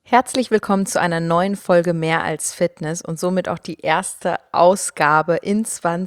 Herzlich willkommen zu einer neuen Folge Mehr als Fitness und somit auch die erste Ausgabe in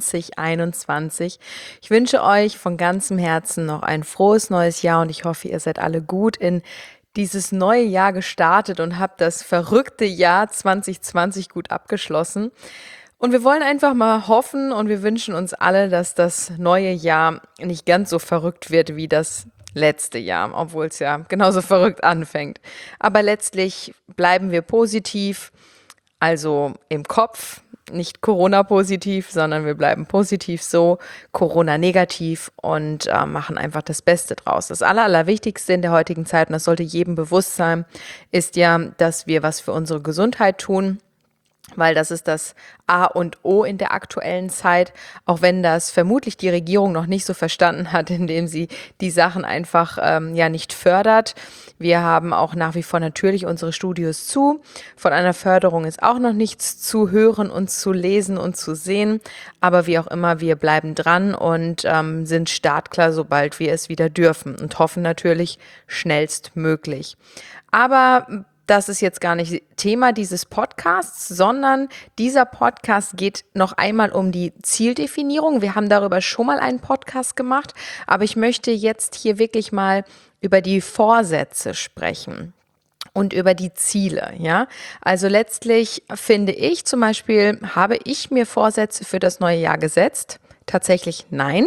2021. Ich wünsche euch von ganzem Herzen noch ein frohes neues Jahr und ich hoffe, ihr seid alle gut in dieses neue Jahr gestartet und habt das verrückte Jahr 2020 gut abgeschlossen. Und wir wollen einfach mal hoffen und wir wünschen uns alle, dass das neue Jahr nicht ganz so verrückt wird wie das letzte Jahr, obwohl es ja genauso verrückt anfängt. Aber letztlich bleiben wir positiv, also im Kopf, nicht Corona-positiv, sondern wir bleiben positiv so, Corona-negativ und machen einfach das Beste draus. Das Allerwichtigste in der heutigen Zeit, und das sollte jedem bewusst sein, ist ja, dass wir was für unsere Gesundheit tun, weil das ist das A und O in der aktuellen Zeit, auch wenn das vermutlich die Regierung noch nicht so verstanden hat, indem sie die Sachen einfach nicht fördert. Wir haben auch nach wie vor natürlich unsere Studios zu. Von einer Förderung ist auch noch nichts zu hören und zu lesen und zu sehen. Aber wie auch immer, wir bleiben dran und sind startklar, sobald wir es wieder dürfen und hoffen natürlich schnellstmöglich. Aber das ist jetzt gar nicht Thema dieses Podcasts, sondern dieser Podcast geht noch einmal um die Zieldefinierung. Wir haben darüber schon mal einen Podcast gemacht, aber ich möchte jetzt hier wirklich mal über die Vorsätze sprechen und über die Ziele, ja. Also letztlich finde ich zum Beispiel, habe ich mir Vorsätze für das neue Jahr gesetzt? Tatsächlich nein.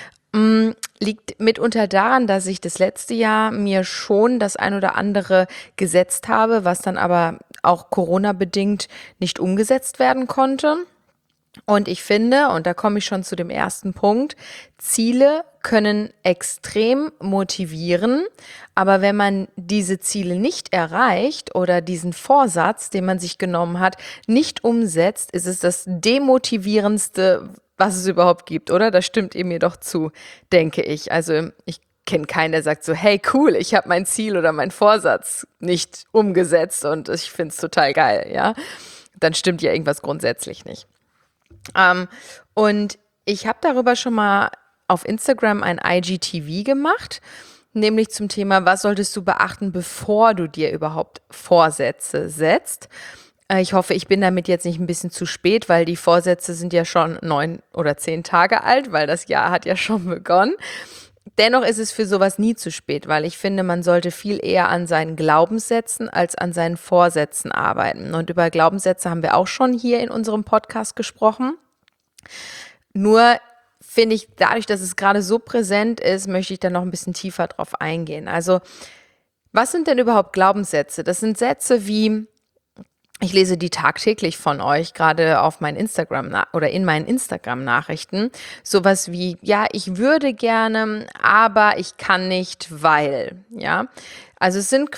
Liegt mitunter daran, dass ich das letzte Jahr mir schon das ein oder andere gesetzt habe, was dann aber auch Corona-bedingt nicht umgesetzt werden konnte. Und ich finde, und da komme ich schon zu dem ersten Punkt, Ziele können extrem motivieren, aber wenn man diese Ziele nicht erreicht oder diesen Vorsatz, den man sich genommen hat, nicht umsetzt, ist es das demotivierendste, was es überhaupt gibt, oder? Da stimmt ihr mir doch zu, denke ich. Also ich kenne keinen, der sagt so, hey cool, ich habe mein Ziel oder meinen Vorsatz nicht umgesetzt und ich finde es total geil, ja. Dann stimmt ja irgendwas grundsätzlich nicht. Und ich habe darüber schon mal auf Instagram ein IGTV gemacht, nämlich zum Thema, was solltest du beachten, bevor du dir überhaupt Vorsätze setzt. Ich hoffe, ich bin damit jetzt nicht ein bisschen zu spät, weil die Vorsätze sind ja schon 9 oder 10 Tage alt, weil das Jahr hat ja schon begonnen. Dennoch ist es für sowas nie zu spät, weil ich finde, man sollte viel eher an seinen Glaubenssätzen als an seinen Vorsätzen arbeiten. Und über Glaubenssätze haben wir auch schon hier in unserem Podcast gesprochen. Nur finde ich, dadurch, dass es gerade so präsent ist, möchte ich da noch ein bisschen tiefer drauf eingehen. Also, was sind denn überhaupt Glaubenssätze? Das sind Sätze wie, ich lese die tagtäglich von euch, gerade auf meinen Instagram oder in meinen Instagram-Nachrichten. Sowas wie, ja, ich würde gerne, aber ich kann nicht, weil, ja. Also es sind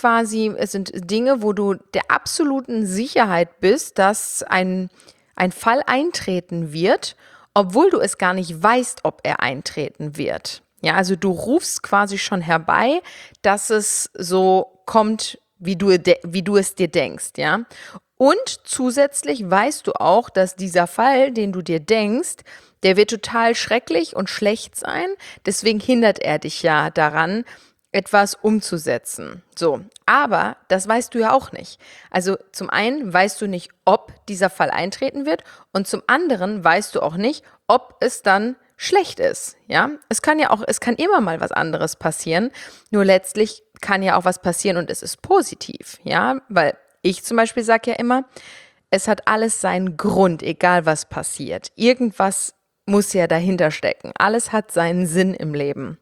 Dinge, wo du der absoluten Sicherheit bist, dass ein Fall eintreten wird, obwohl du es gar nicht weißt, ob er eintreten wird. Ja, also du rufst quasi schon herbei, dass es so kommt, wie du es dir denkst, ja. Und zusätzlich weißt du auch, dass dieser Fall, den du dir denkst, der wird total schrecklich und schlecht sein. Deswegen hindert er dich ja daran, etwas umzusetzen. So, aber das weißt du ja auch nicht. Also zum einen weißt du nicht, ob dieser Fall eintreten wird und zum anderen weißt du auch nicht, ob es dann schlecht ist, ja? Es kann immer mal was anderes passieren, nur letztlich kann ja auch was passieren und es ist positiv, ja? Weil ich zum Beispiel sage ja immer, es hat alles seinen Grund, egal was passiert. Irgendwas muss ja dahinter stecken. Alles hat seinen Sinn im Leben.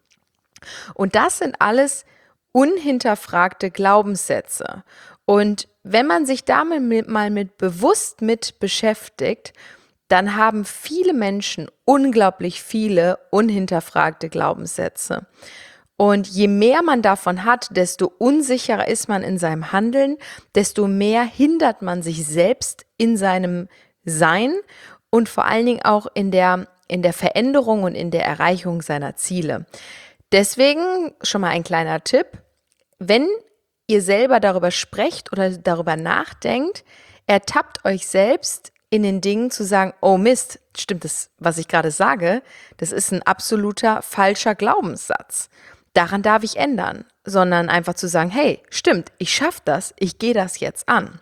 Und das sind alles unhinterfragte Glaubenssätze. Und wenn man sich damit mal bewusst mit beschäftigt, dann haben viele Menschen unglaublich viele unhinterfragte Glaubenssätze. Und je mehr man davon hat, desto unsicherer ist man in seinem Handeln, desto mehr hindert man sich selbst in seinem Sein und vor allen Dingen auch in der Veränderung und in der Erreichung seiner Ziele. Deswegen schon mal ein kleiner Tipp, wenn ihr selber darüber sprecht oder darüber nachdenkt, ertappt euch selbst in den Dingen zu sagen, oh Mist, stimmt das, was ich gerade sage, das ist ein absoluter falscher Glaubenssatz. Daran darf ich ändern. sondern einfach zu sagen, hey, stimmt, ich schaffe das, ich gehe das jetzt an.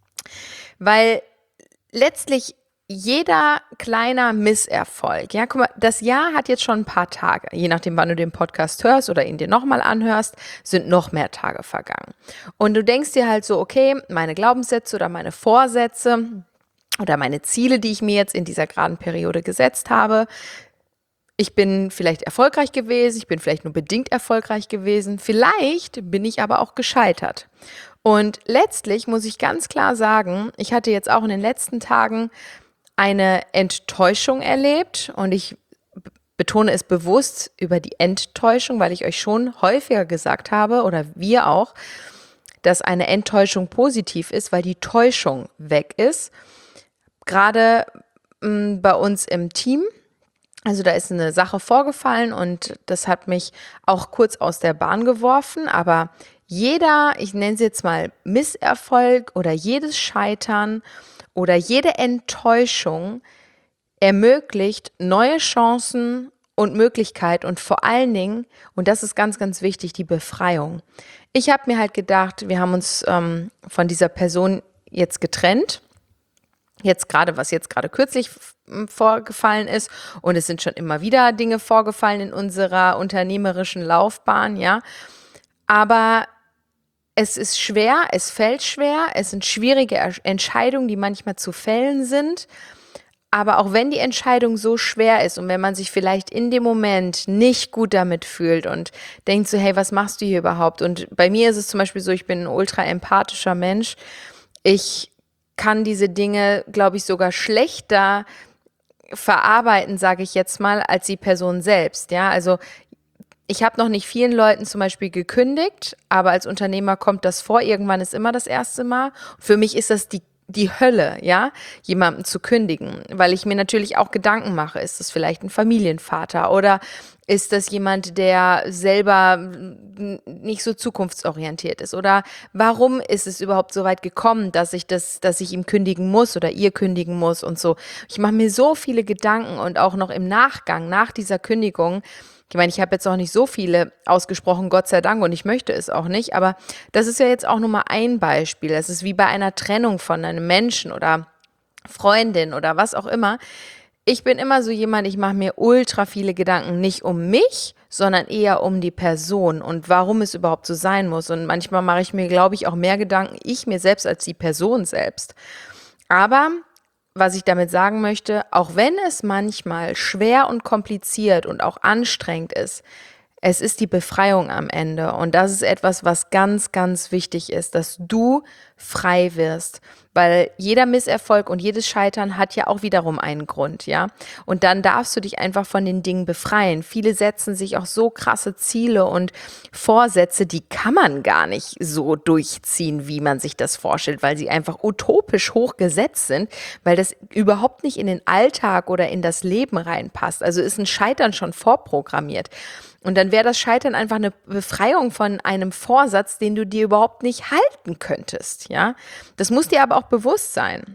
Weil letztlich jeder kleiner Misserfolg, ja, guck mal, das Jahr hat jetzt schon ein paar Tage, je nachdem, wann du den Podcast hörst oder ihn dir nochmal anhörst, sind noch mehr Tage vergangen. Und du denkst dir halt so, okay, meine Glaubenssätze oder meine Vorsätze oder meine Ziele, die ich mir jetzt in dieser geraden Periode gesetzt habe, ich bin vielleicht erfolgreich gewesen, ich bin vielleicht nur bedingt erfolgreich gewesen, vielleicht bin ich aber auch gescheitert. Und letztlich muss ich ganz klar sagen, ich hatte jetzt auch in den letzten Tagen eine Enttäuschung erlebt und ich betone es bewusst über die Enttäuschung, weil ich euch schon häufiger gesagt habe oder wir auch, dass eine Enttäuschung positiv ist, weil die Täuschung weg ist. Gerade bei uns im Team. Also da ist eine Sache vorgefallen und das hat mich auch kurz aus der Bahn geworfen, aber jeder, ich nenne es jetzt mal Misserfolg oder jedes Scheitern oder jede Enttäuschung ermöglicht neue Chancen und Möglichkeiten und vor allen Dingen, und das ist ganz, ganz wichtig, die Befreiung. Ich habe mir halt gedacht, wir haben uns von dieser Person jetzt getrennt. Was jetzt gerade kürzlich vorgefallen ist und es sind schon immer wieder Dinge vorgefallen in unserer unternehmerischen Laufbahn, ja. Aber es ist schwer, es fällt schwer, es sind schwierige Entscheidungen, die manchmal zu fällen sind. Aber auch wenn die Entscheidung so schwer ist und wenn man sich vielleicht in dem Moment nicht gut damit fühlt und denkt so, hey, was machst du hier überhaupt? Und bei mir ist es zum Beispiel so, ich bin ein ultra empathischer Mensch. Ich kann diese Dinge, glaube ich, sogar schlechter verarbeiten, sage ich jetzt mal, als die Person selbst. Ja, also ich habe noch nicht vielen Leuten zum Beispiel gekündigt, aber als Unternehmer kommt das vor. Irgendwann ist immer das erste Mal. Für mich ist das die Hölle, ja, jemandem zu kündigen, weil ich mir natürlich auch Gedanken mache. Ist das vielleicht ein Familienvater oder ist das jemand, der selber nicht so zukunftsorientiert ist? Oder warum ist es überhaupt so weit gekommen, dass ich ihm kündigen muss oder ihr kündigen muss und so? Ich mache mir so viele Gedanken und auch noch im Nachgang, nach dieser Kündigung. Ich meine, ich habe jetzt auch nicht so viele ausgesprochen, Gott sei Dank, und ich möchte es auch nicht, aber das ist ja jetzt auch nur mal ein Beispiel. Das ist wie bei einer Trennung von einem Menschen oder Freundin oder was auch immer. Ich bin immer so jemand, ich mache mir ultra viele Gedanken, nicht um mich, sondern eher um die Person und warum es überhaupt so sein muss. Und manchmal mache ich mir, glaube ich, auch mehr Gedanken, ich mir selbst als die Person selbst. Aber was ich damit sagen möchte, auch wenn es manchmal schwer und kompliziert und auch anstrengend ist, es ist die Befreiung am Ende. Und das ist etwas, was ganz, ganz wichtig ist, dass du frei wirst. Weil jeder Misserfolg und jedes Scheitern hat ja auch wiederum einen Grund, ja. Und dann darfst du dich einfach von den Dingen befreien. Viele setzen sich auch so krasse Ziele und Vorsätze, die kann man gar nicht so durchziehen, wie man sich das vorstellt, weil sie einfach utopisch hoch gesetzt sind, weil das überhaupt nicht in den Alltag oder in das Leben reinpasst. Also ist ein Scheitern schon vorprogrammiert. Und dann wäre das Scheitern einfach eine Befreiung von einem Vorsatz, den du dir überhaupt nicht halten könntest, ja. Das muss dir aber auch bewusst sein.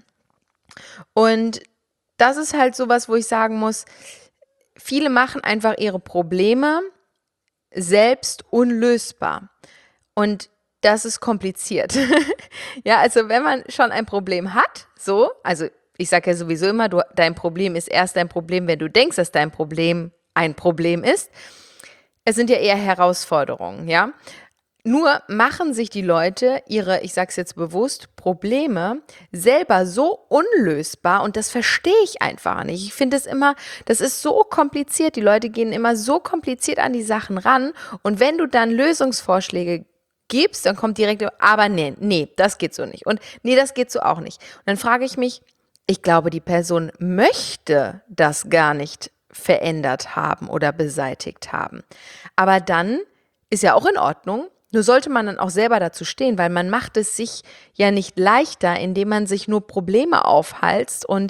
Und das ist halt sowas, wo ich sagen muss, viele machen einfach ihre Probleme selbst unlösbar. Und das ist kompliziert. Ja, also wenn man schon ein Problem hat, so, also ich sage ja sowieso immer, dein Problem ist erst ein Problem, wenn du denkst, dass dein Problem ein Problem ist. Es sind ja eher Herausforderungen, ja. Nur machen sich die Leute ihre, ich sage es jetzt bewusst, Probleme selber so unlösbar und das verstehe ich einfach nicht. Ich finde es immer, das ist so kompliziert. Die Leute gehen immer so kompliziert an die Sachen ran und wenn du dann Lösungsvorschläge gibst, dann kommt direkt, aber nee, das geht so nicht und nee, das geht so auch nicht. Und dann frage ich mich, ich glaube, die Person möchte das gar nicht verändert haben oder beseitigt haben. Aber dann ist ja auch in Ordnung. Nur sollte man dann auch selber dazu stehen, weil man macht es sich ja nicht leichter, indem man sich nur Probleme aufhalst und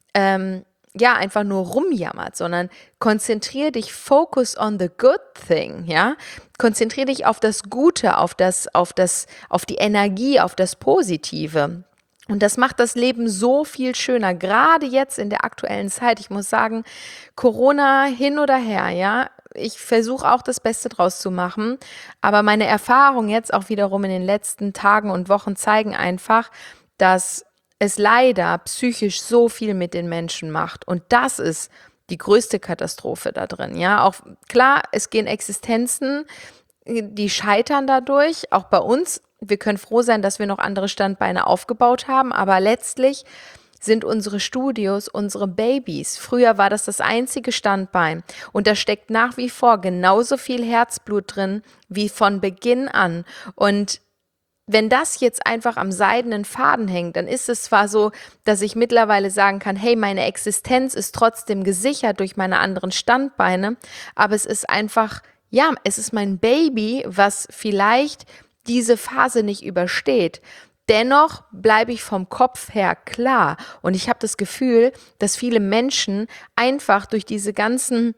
ja, einfach nur rumjammert, sondern konzentriere dich, focus on the good thing, ja. Konzentriere dich auf das Gute, auf die Energie, auf das Positive. Und das macht das Leben so viel schöner, gerade jetzt in der aktuellen Zeit. Ich muss sagen, Corona hin oder her, ja, ich versuche auch das Beste draus zu machen, aber meine Erfahrungen jetzt auch wiederum in den letzten Tagen und Wochen zeigen einfach, dass es leider psychisch so viel mit den Menschen macht und das ist die größte Katastrophe da drin, ja, auch klar, es gehen Existenzen, die scheitern dadurch, auch bei uns. Wir können froh sein, dass wir noch andere Standbeine aufgebaut haben, aber letztlich sind unsere Studios unsere Babys. Früher war das einzige Standbein und da steckt nach wie vor genauso viel Herzblut drin wie von Beginn an. Und wenn das jetzt einfach am seidenen Faden hängt, dann ist es zwar so, dass ich mittlerweile sagen kann, hey, meine Existenz ist trotzdem gesichert durch meine anderen Standbeine, aber es ist einfach, ja, es ist mein Baby, was vielleicht diese Phase nicht übersteht. Dennoch bleibe ich vom Kopf her klar und ich habe das Gefühl, dass viele Menschen einfach durch diese ganzen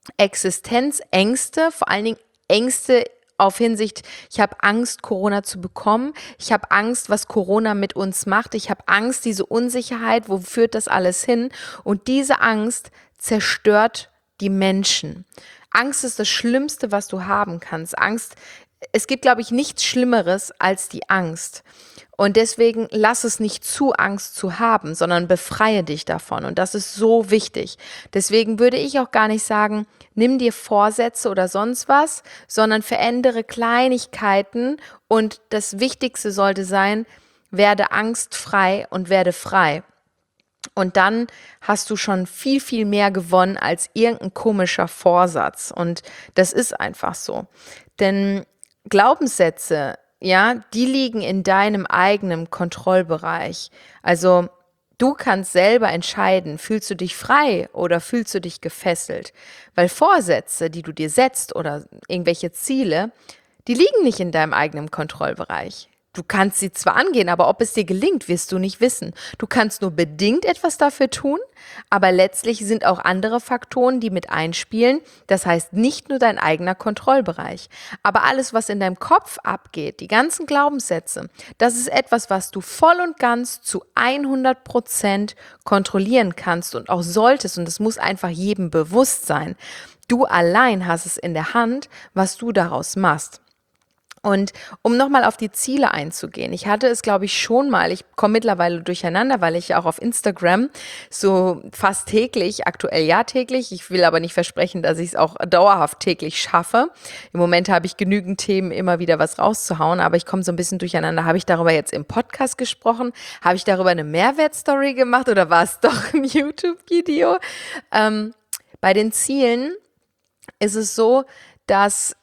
Existenzängste, vor allen Dingen Ängste auf Hinsicht, ich habe Angst, Corona zu bekommen, ich habe Angst, was Corona mit uns macht, ich habe Angst, diese Unsicherheit, wo führt das alles hin? Und diese Angst zerstört die Menschen. Angst ist das Schlimmste, was du haben kannst. Angst, es gibt, glaube ich, nichts Schlimmeres als die Angst. Und deswegen lass es nicht zu, Angst zu haben, sondern befreie dich davon. Und das ist so wichtig. Deswegen würde ich auch gar nicht sagen, nimm dir Vorsätze oder sonst was, sondern verändere Kleinigkeiten. Und das Wichtigste sollte sein, werde angstfrei und werde frei. Und dann hast du schon viel, viel mehr gewonnen als irgendein komischer Vorsatz. Und das ist einfach so. Denn Glaubenssätze, ja, die liegen in deinem eigenen Kontrollbereich. Also du kannst selber entscheiden, fühlst du dich frei oder fühlst du dich gefesselt? Weil Vorsätze, die du dir setzt oder irgendwelche Ziele, die liegen nicht in deinem eigenen Kontrollbereich. Du kannst sie zwar angehen, aber ob es dir gelingt, wirst du nicht wissen. Du kannst nur bedingt etwas dafür tun, aber letztlich sind auch andere Faktoren, die mit einspielen. Das heißt nicht nur dein eigener Kontrollbereich. Aber alles, was in deinem Kopf abgeht, die ganzen Glaubenssätze, das ist etwas, was du voll und ganz zu 100% kontrollieren kannst und auch solltest. Und es muss einfach jedem bewusst sein. Du allein hast es in der Hand, was du daraus machst. Und um nochmal auf die Ziele einzugehen, ich hatte es, glaube ich, schon mal, ich komme mittlerweile durcheinander, weil ich ja auch auf Instagram so fast täglich, aktuell ja täglich, ich will aber nicht versprechen, dass ich es auch dauerhaft täglich schaffe. Im Moment habe ich genügend Themen, immer wieder was rauszuhauen, aber ich komme so ein bisschen durcheinander. Habe ich darüber jetzt im Podcast gesprochen? Habe ich darüber eine Mehrwertstory gemacht oder war es doch ein YouTube-Video? Bei den Zielen ist es so, dass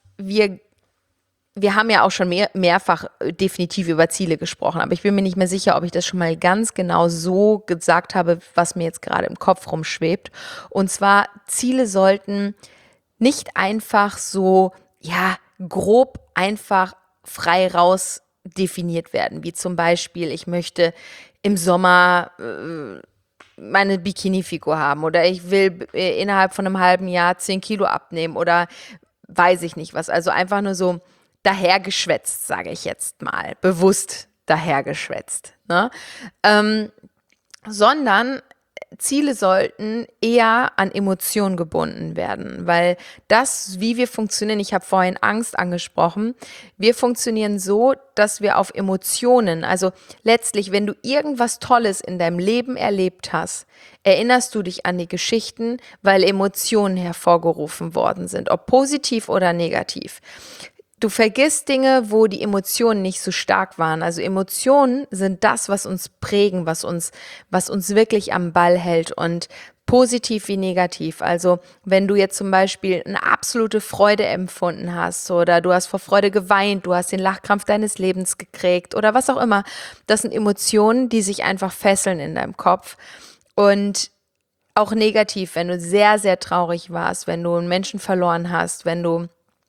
wir haben ja auch schon mehrfach definitiv über Ziele gesprochen, aber ich bin mir nicht mehr sicher, ob ich das schon mal ganz genau so gesagt habe, was mir jetzt gerade im Kopf rumschwebt. Und zwar, Ziele sollten nicht einfach so, ja, grob einfach frei raus definiert werden, wie zum Beispiel, ich möchte im Sommer meine Bikini-Figur haben oder ich will innerhalb von einem halben Jahr 10 Kilo abnehmen oder weiß ich nicht was. Also einfach nur so dahergeschwätzt, sage ich jetzt mal, bewusst dahergeschwätzt, ne? Sondern Ziele sollten eher an Emotionen gebunden werden, weil das, wie wir funktionieren, ich habe vorhin Angst angesprochen, wir funktionieren so, dass wir auf Emotionen, also letztlich, wenn du irgendwas Tolles in deinem Leben erlebt hast, erinnerst du dich an die Geschichten, weil Emotionen hervorgerufen worden sind, ob positiv oder negativ. Du vergisst Dinge, wo die Emotionen nicht so stark waren. Also Emotionen sind das, was uns prägen, was uns wirklich am Ball hält und positiv wie negativ. Also wenn du jetzt zum Beispiel eine absolute Freude empfunden hast oder du hast vor Freude geweint, du hast den Lachkrampf deines Lebens gekriegt oder was auch immer, das sind Emotionen, die sich einfach fesseln in deinem Kopf. Und auch negativ, wenn du sehr, sehr traurig warst, wenn du einen Menschen verloren hast, wenn du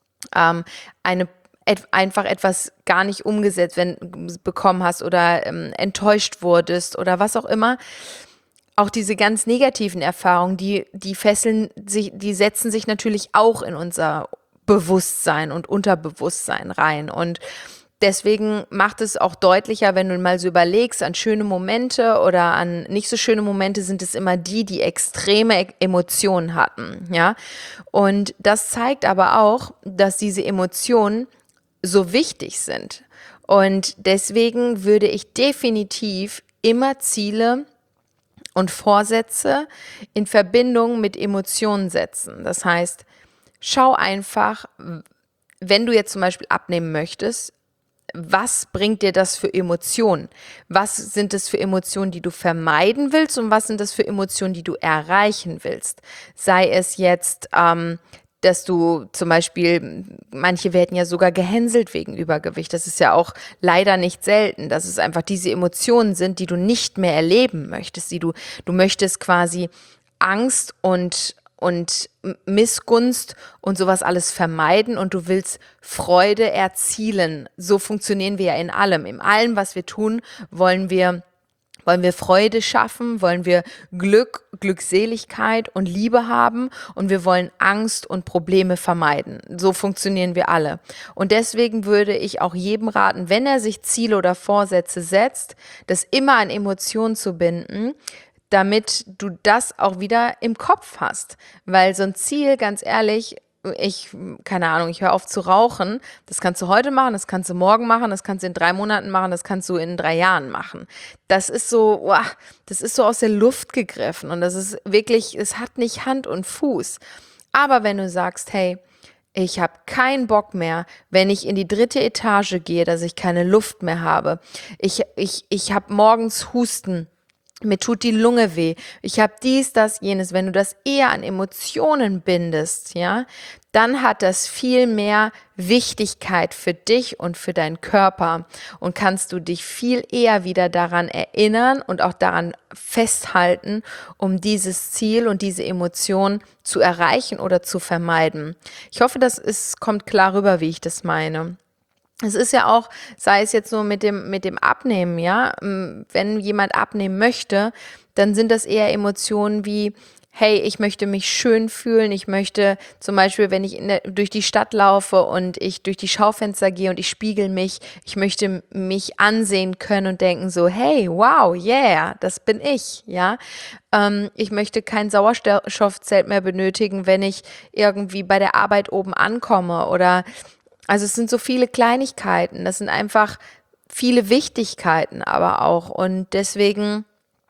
einfach etwas gar nicht umgesetzt bekommen hast oder enttäuscht wurdest oder was auch immer. Auch diese ganz negativen Erfahrungen, die setzen sich natürlich auch in unser Bewusstsein und Unterbewusstsein rein. Und Deswegen macht es auch deutlicher, wenn du mal so überlegst, an schöne Momente oder an nicht so schöne Momente sind es immer die, die extreme Emotionen hatten, ja. Und das zeigt aber auch, dass diese Emotionen so wichtig sind. Und deswegen würde ich definitiv immer Ziele und Vorsätze in Verbindung mit Emotionen setzen. Das heißt, schau einfach, wenn du jetzt zum Beispiel abnehmen möchtest, was bringt dir das für Emotionen? Was sind es für Emotionen, die du vermeiden willst und was sind das für Emotionen, die du erreichen willst? Sei es jetzt, dass du zum Beispiel, manche werden ja sogar gehänselt wegen Übergewicht. Das ist ja auch leider nicht selten, dass es einfach diese Emotionen sind, die du nicht mehr erleben möchtest, du möchtest quasi Angst und Missgunst und sowas alles vermeiden und du willst Freude erzielen. So funktionieren wir ja in allem. In allem, was wir tun, wollen wir Freude schaffen, wollen wir Glück, Glückseligkeit und Liebe haben und wir wollen Angst und Probleme vermeiden. So funktionieren wir alle. Und deswegen würde ich auch jedem raten, wenn er sich Ziele oder Vorsätze setzt, das immer an Emotionen zu binden, damit du das auch wieder im Kopf hast. Weil so ein Ziel, ganz ehrlich, keine Ahnung, ich höre auf zu rauchen. Das kannst du heute machen, das kannst du morgen machen, das kannst du in 3 Monaten machen, das kannst du in 3 Jahren machen. Das ist so, das ist so aus der Luft gegriffen und das ist wirklich, es hat nicht Hand und Fuß. Aber wenn du sagst, hey, ich habe keinen Bock mehr, wenn ich in die 3. Etage gehe, dass ich keine Luft mehr habe. Ich habe morgens Husten. Mir tut die Lunge weh, ich habe dies, das, jenes. Wenn du das eher an Emotionen bindest, ja, dann hat das viel mehr Wichtigkeit für dich und für deinen Körper und kannst du dich viel eher wieder daran erinnern und auch daran festhalten, um dieses Ziel und diese Emotion zu erreichen oder zu vermeiden. Ich hoffe, kommt klar rüber, wie ich das meine. Es ist ja auch, sei es jetzt nur mit dem Abnehmen, ja, wenn jemand abnehmen möchte, dann sind das eher Emotionen wie, hey, ich möchte mich schön fühlen, ich möchte zum Beispiel, wenn ich durch die Stadt laufe und ich durch die Schaufenster gehe und ich spiegel mich, ich möchte mich ansehen können und denken so, hey, wow, yeah, das bin ich, ja. Ich möchte kein Sauerstoffzelt mehr benötigen, wenn ich irgendwie bei der Arbeit oben ankomme oder also es sind so viele Kleinigkeiten, das sind einfach viele Wichtigkeiten aber auch und deswegen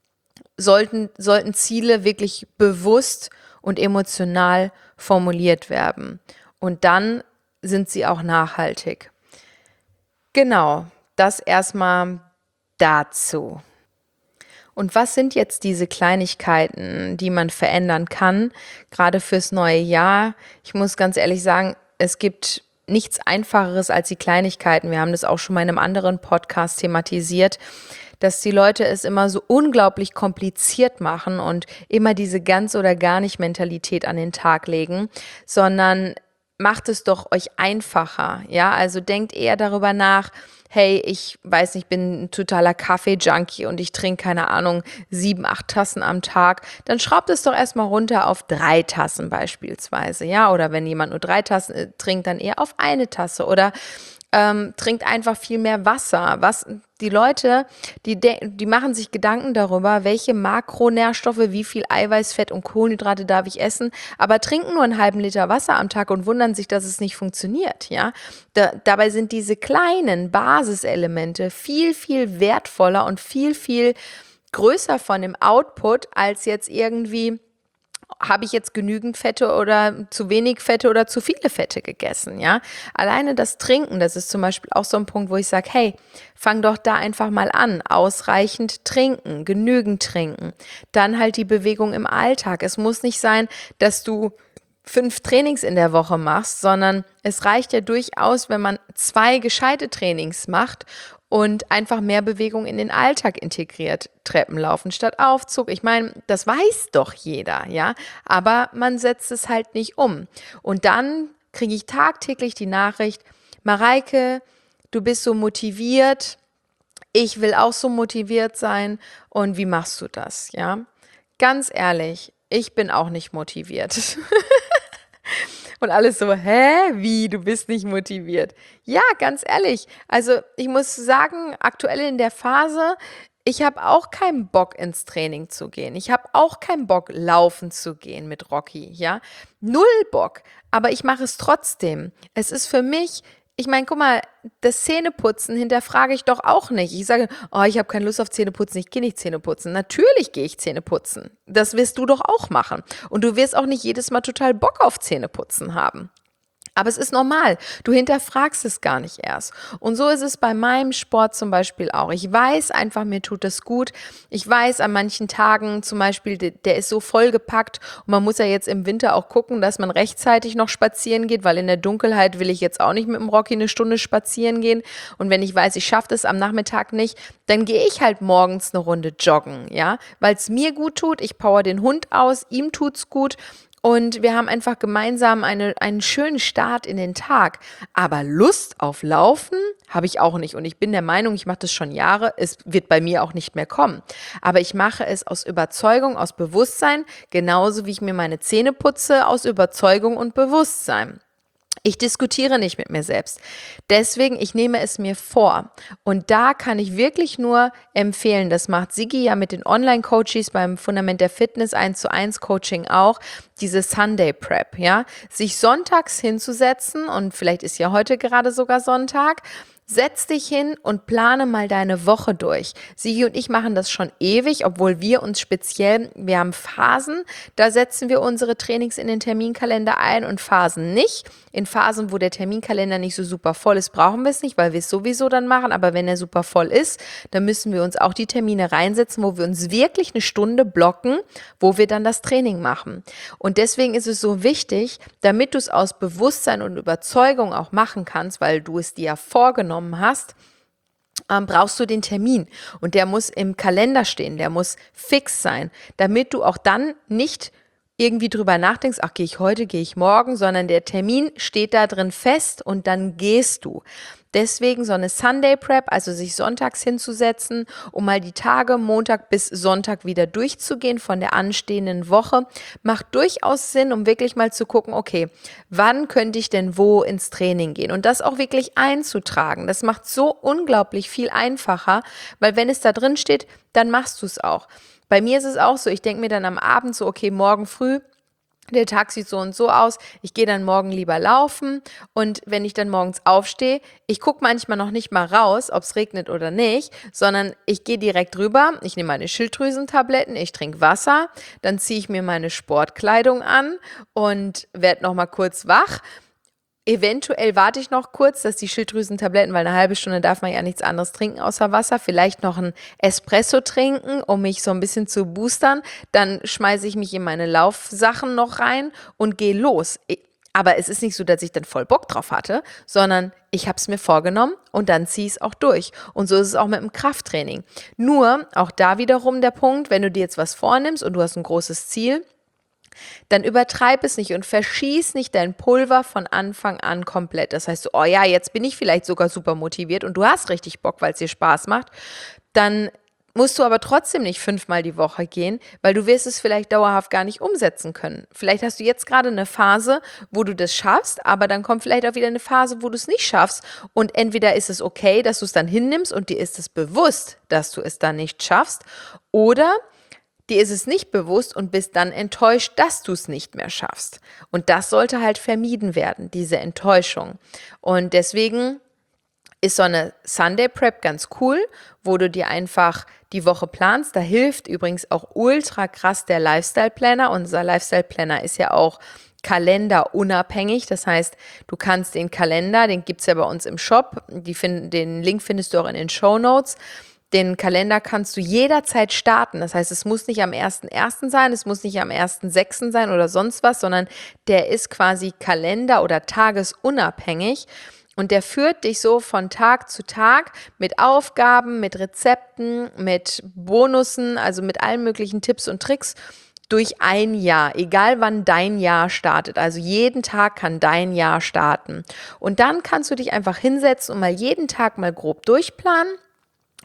sollten Ziele wirklich bewusst und emotional formuliert werden und dann sind sie auch nachhaltig. Genau, das erstmal dazu. Und was sind jetzt diese Kleinigkeiten, die man verändern kann, gerade fürs neue Jahr? Ich muss ganz ehrlich sagen, es gibt nichts Einfacheres als die Kleinigkeiten. Wir haben das auch schon mal in einem anderen Podcast thematisiert, dass die Leute es immer so unglaublich kompliziert machen und immer diese ganz oder gar nicht Mentalität an den Tag legen, sondern macht es doch euch einfacher. Ja, also denkt eher darüber nach, hey, ich weiß nicht, ich bin ein totaler Kaffee-Junkie und ich trinke, keine Ahnung, 7, 8 Tassen am Tag, dann schraubt es doch erstmal runter auf 3 Tassen beispielsweise, ja, oder wenn jemand nur 3 Tassen trinkt, dann eher auf 1 Tasse oder trinkt einfach viel mehr Wasser. Die Leute, die machen sich Gedanken darüber, welche Makronährstoffe, wie viel Eiweiß, Fett und Kohlenhydrate darf ich essen, aber trinken nur einen halben Liter Wasser am Tag und wundern sich, dass es nicht funktioniert, ja. Dabei sind diese kleinen Basiselemente viel, viel wertvoller und viel, viel größer von dem Output als jetzt irgendwie habe ich jetzt genügend Fette oder zu wenig Fette oder zu viele Fette gegessen, ja? Alleine das Trinken, das ist zum Beispiel auch so ein Punkt, wo ich sage, hey, fang doch da einfach mal an, ausreichend trinken, genügend trinken, dann halt die Bewegung im Alltag. Es muss nicht sein, dass du 5 Trainings in der Woche machst, sondern es reicht ja durchaus, wenn man 2 gescheite Trainings macht und einfach mehr Bewegung in den Alltag integriert. Treppen laufen statt Aufzug. Ich meine, das weiß doch jeder, ja, aber man setzt es halt nicht um. Und dann kriege ich tagtäglich die Nachricht, Mareike, du bist so motiviert, ich will auch so motiviert sein und wie machst du das, ja? Ganz ehrlich, ich bin auch nicht motiviert. Und alles so, hä? Wie? Du bist nicht motiviert? Ja, ganz ehrlich. Also ich muss sagen, aktuell in der Phase, ich habe auch keinen Bock ins Training zu gehen. Ich habe auch keinen Bock laufen zu gehen mit Rocky, ja? Null Bock. Aber ich mache es trotzdem. Es ist für mich, ich meine, guck mal, das Zähneputzen hinterfrage ich doch auch nicht. Ich sage, oh, ich habe keine Lust auf Zähneputzen, ich gehe nicht Zähneputzen. Natürlich gehe ich Zähneputzen. Das wirst du doch auch machen. Und du wirst auch nicht jedes Mal total Bock auf Zähneputzen haben. Aber es ist normal. Du hinterfragst es gar nicht erst. Und so ist es bei meinem Sport zum Beispiel auch. Ich weiß einfach, mir tut es gut. Ich weiß, an manchen Tagen zum Beispiel, der ist so vollgepackt. Und man muss ja jetzt im Winter auch gucken, dass man rechtzeitig noch spazieren geht, weil in der Dunkelheit will ich jetzt auch nicht mit dem Rocky eine Stunde spazieren gehen. Und wenn ich weiß, ich schaffe das am Nachmittag nicht, dann gehe ich halt morgens eine Runde joggen, ja, weil es mir gut tut. Ich power den Hund aus, ihm tut's gut. Und wir haben einfach gemeinsam einen schönen Start in den Tag. Aber Lust auf Laufen habe ich auch nicht. Und ich bin der Meinung, ich mache das schon Jahre, es wird bei mir auch nicht mehr kommen. Aber ich mache es aus Überzeugung, aus Bewusstsein, genauso wie ich mir meine Zähne putze, aus Überzeugung und Bewusstsein. Ich diskutiere nicht mit mir selbst. Deswegen, ich nehme es mir vor. Und da kann ich wirklich nur empfehlen, das macht Sigi ja mit den Online-Coaches beim Fundament der Fitness 1:1 Coaching auch, diese Sunday Prep, ja, sich sonntags hinzusetzen und vielleicht ist ja heute gerade sogar Sonntag. Setz dich hin und plane mal deine Woche durch. Sigi und ich machen das schon ewig, obwohl wir haben Phasen, da setzen wir unsere Trainings in den Terminkalender ein und Phasen nicht. In Phasen, wo der Terminkalender nicht so super voll ist, brauchen wir es nicht, weil wir es sowieso dann machen. Aber wenn er super voll ist, dann müssen wir uns auch die Termine reinsetzen, wo wir uns wirklich eine Stunde blocken, wo wir dann das Training machen. Und deswegen ist es so wichtig, damit du es aus Bewusstsein und Überzeugung auch machen kannst, weil du es dir ja vorgenommen hast, brauchst du den Termin. Und der muss im Kalender stehen, der muss fix sein, damit du auch dann nicht irgendwie drüber nachdenkst, ach, gehe ich heute, gehe ich morgen, sondern der Termin steht da drin fest und dann gehst du. Deswegen so eine Sunday Prep, also sich sonntags hinzusetzen, um mal die Tage Montag bis Sonntag wieder durchzugehen von der anstehenden Woche, macht durchaus Sinn, um wirklich mal zu gucken, okay, wann könnte ich denn wo ins Training gehen? Und das auch wirklich einzutragen. Das macht so unglaublich viel einfacher, weil wenn es da drin steht, dann machst du es auch. Bei mir ist es auch so, ich denke mir dann am Abend so, okay, morgen früh, der Tag sieht so und so aus, ich gehe dann morgen lieber laufen und wenn ich dann morgens aufstehe, ich gucke manchmal noch nicht mal raus, ob es regnet oder nicht, sondern ich gehe direkt rüber, ich nehme meine Schilddrüsentabletten, ich trinke Wasser, dann ziehe ich mir meine Sportkleidung an und werde nochmal kurz wach. Eventuell warte ich noch kurz, dass die Schilddrüsentabletten, weil eine halbe Stunde darf man ja nichts anderes trinken außer Wasser, vielleicht noch ein Espresso trinken, um mich so ein bisschen zu boostern. Dann schmeiße ich mich in meine Laufsachen noch rein und gehe los. Aber es ist nicht so, dass ich dann voll Bock drauf hatte, sondern ich habe es mir vorgenommen und dann ziehe ich es auch durch. Und so ist es auch mit dem Krafttraining. Nur, auch da wiederum der Punkt, wenn du dir jetzt was vornimmst und du hast ein großes Ziel, dann übertreib es nicht und verschieß nicht dein Pulver von Anfang an komplett. Das heißt, oh ja, jetzt bin ich vielleicht sogar super motiviert und du hast richtig Bock, weil es dir Spaß macht. Dann musst du aber trotzdem nicht 5-mal die Woche gehen, weil du wirst es vielleicht dauerhaft gar nicht umsetzen können. Vielleicht hast du jetzt gerade eine Phase, wo du das schaffst, aber dann kommt vielleicht auch wieder eine Phase, wo du es nicht schaffst. Und entweder ist es okay, dass du es dann hinnimmst und dir ist es bewusst, dass du es dann nicht schaffst, oder dir ist es nicht bewusst und bist dann enttäuscht, dass du es nicht mehr schaffst. Und das sollte halt vermieden werden, diese Enttäuschung. Und deswegen ist so eine Sunday Prep ganz cool, wo du dir einfach die Woche planst. Da hilft übrigens auch ultra krass der Lifestyle Planner. Unser Lifestyle Planner ist ja auch kalenderunabhängig. Das heißt, du kannst den Kalender, den gibt es ja bei uns im Shop, den Link findest du auch in den Shownotes. Den Kalender kannst du jederzeit starten. Das heißt, es muss nicht am 1.1. sein, es muss nicht am 1.6. sein oder sonst was, sondern der ist quasi kalender- oder tagesunabhängig. Und der führt dich so von Tag zu Tag mit Aufgaben, mit Rezepten, mit Bonussen, also mit allen möglichen Tipps und Tricks durch ein Jahr, egal wann dein Jahr startet. Also jeden Tag kann dein Jahr starten. Und dann kannst du dich einfach hinsetzen und mal jeden Tag mal grob durchplanen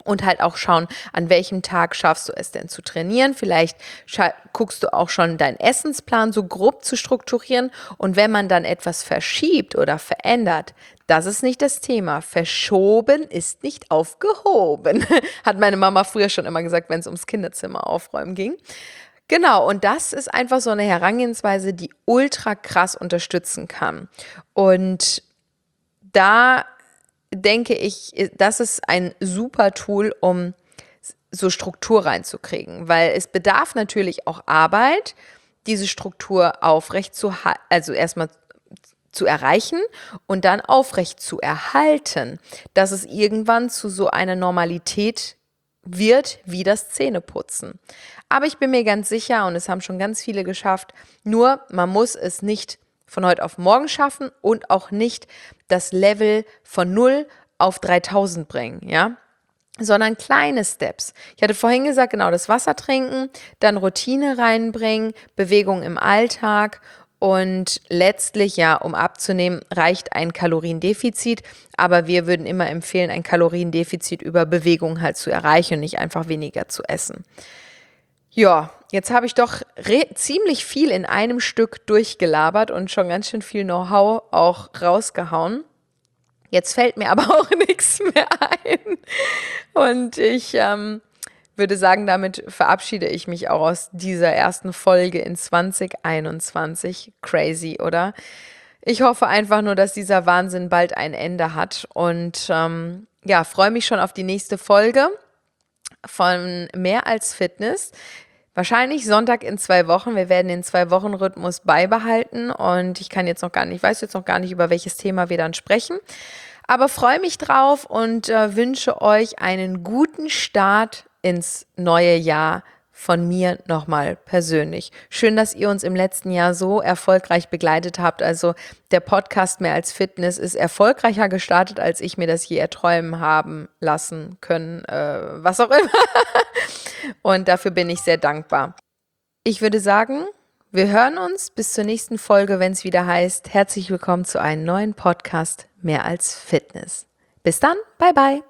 Und halt auch schauen, an welchem Tag schaffst du es denn zu trainieren. Vielleicht guckst du auch schon deinen Essensplan so grob zu strukturieren. Und wenn man dann etwas verschiebt oder verändert, das ist nicht das Thema. Verschoben ist nicht aufgehoben, hat meine Mama früher schon immer gesagt, wenn es ums Kinderzimmer aufräumen ging. Genau, und das ist einfach so eine Herangehensweise, die ultra krass unterstützen kann. Und da denke ich, das ist ein super Tool, um so Struktur reinzukriegen, weil es bedarf natürlich auch Arbeit, diese Struktur aufrecht zu halten, also erstmal zu erreichen und dann aufrecht zu erhalten, dass es irgendwann zu so einer Normalität wird wie das Zähneputzen. Aber ich bin mir ganz sicher, und es haben schon ganz viele geschafft, nur man muss es nicht von heute auf morgen schaffen und auch nicht das Level von 0 auf 3000 bringen, ja, sondern kleine Steps. Ich hatte vorhin gesagt, genau, das Wasser trinken, dann Routine reinbringen, Bewegung im Alltag und letztlich, ja, um abzunehmen, reicht ein Kaloriendefizit, aber wir würden immer empfehlen, ein Kaloriendefizit über Bewegung halt zu erreichen und nicht einfach weniger zu essen. Ja, jetzt habe ich doch ziemlich viel in einem Stück durchgelabert und schon ganz schön viel Know-how auch rausgehauen. Jetzt fällt mir aber auch nichts mehr ein. Und ich würde sagen, damit verabschiede ich mich auch aus dieser ersten Folge in 2021. Crazy, oder? Ich hoffe einfach nur, dass dieser Wahnsinn bald ein Ende hat. Und ja, freue mich schon auf die nächste Folge von Mehr als Fitness. Wahrscheinlich Sonntag in 2 Wochen. Wir werden den 2-Wochen-Rhythmus beibehalten und ich weiß jetzt noch gar nicht, über welches Thema wir dann sprechen. Aber freue mich drauf und wünsche euch einen guten Start ins neue Jahr von mir nochmal persönlich. Schön, dass ihr uns im letzten Jahr so erfolgreich begleitet habt. Also der Podcast Mehr als Fitness ist erfolgreicher gestartet, als ich mir das je erträumen haben lassen können, was auch immer. Und dafür bin ich sehr dankbar. Ich würde sagen, wir hören uns bis zur nächsten Folge, wenn es wieder heißt, herzlich willkommen zu einem neuen Podcast Mehr als Fitness. Bis dann, bye bye.